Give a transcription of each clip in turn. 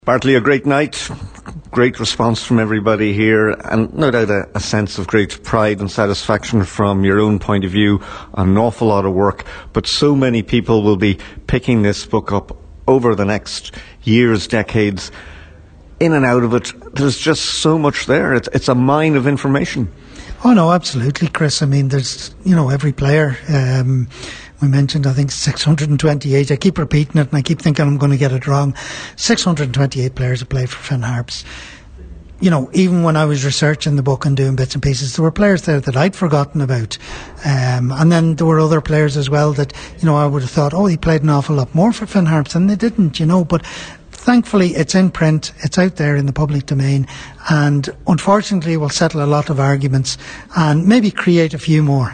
Partly a great night, great response from everybody here, and no doubt a sense of great pride and satisfaction from your own point of view. An awful lot of work, but so many people will be picking this book up over the next years, decades, in and out of it. There's just so much there. It's a mine of information. Oh no, absolutely, Chris. I mean, there's, every player. We mentioned, I think, 628. I keep repeating it and I keep thinking I'm going to get it wrong. 628 players have played for Finn Harps. Even when I was researching the book and doing bits and pieces, there were players there that I'd forgotten about. And then there were other players as well that, I would have thought, he played an awful lot more for Finn Harps, and they didn't, But thankfully, it's in print, it's out there in the public domain, and unfortunately will settle a lot of arguments and maybe create a few more.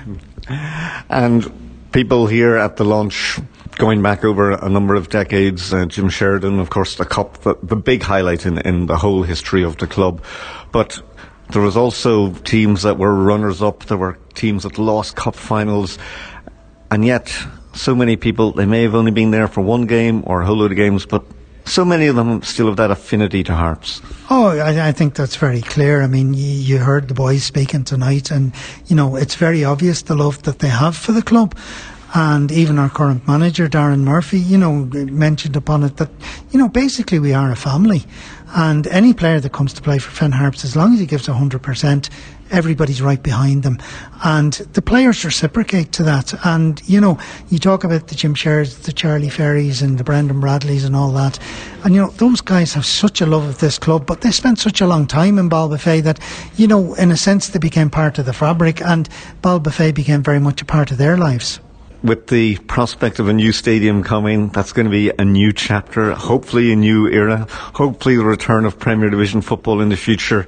And people here at the launch, going back over a number of decades, Jim Sheridan, of course, the Cup, the big highlight in the whole history of the club. But there was also teams that were runners-up, there were teams that lost Cup finals, and yet so many people, they may have only been there for one game or a whole load of games, but so many of them still have that affinity to Harps. I think that's very clear. I mean, you heard the boys speaking tonight, and, it's very obvious the love that they have for the club. And even our current manager, Darren Murphy, mentioned upon it that, basically we are a family. And any player that comes to play for Finn Harps, as long as he gives 100%, everybody's right behind them. And the players reciprocate to that. And, you talk about the Jim Sherrds, the Charlie Ferries and the Brendan Bradleys and all that. And, those guys have such a love of this club, but they spent such a long time in Ballbofey that, in a sense they became part of the fabric, and Ballbofey became very much a part of their lives. With the prospect of a new stadium coming, that's going to be a new chapter, hopefully a new era, hopefully the return of Premier Division football in the future.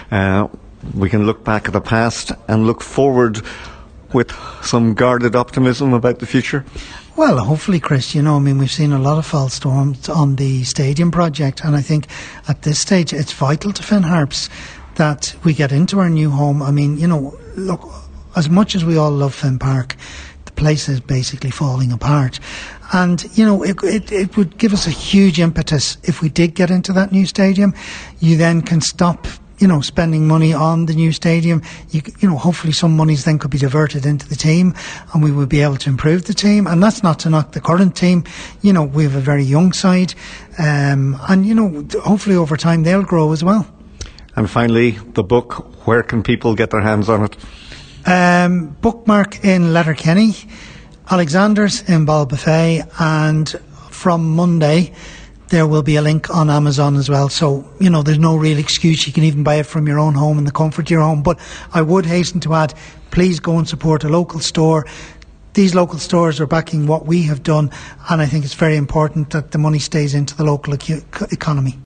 We can look back at the past and look forward with some guarded optimism about the future. Well, hopefully, Chris, we've seen a lot of false storms on the stadium project, and I think at this stage it's vital to Finn Harps that we get into our new home. I mean, look, as much as we all love Finn Park, the place is basically falling apart. And, it would give us a huge impetus if we did get into that new stadium. You then can stop spending money on the new stadium. Hopefully some monies then could be diverted into the team, and we would be able to improve the team. And that's not to knock the current team. We have a very young side, and hopefully over time they'll grow as well. And finally, the book, where can people get their hands on it? Bookmark in Letterkenny, Alexander's in Ballbofey, and from Monday there will be a link on Amazon as well. So, there's no real excuse. You can even buy it from your own home in the comfort of your home. But I would hasten to add, please go and support a local store. These local stores are backing what we have done, and I think it's very important that the money stays into the local economy.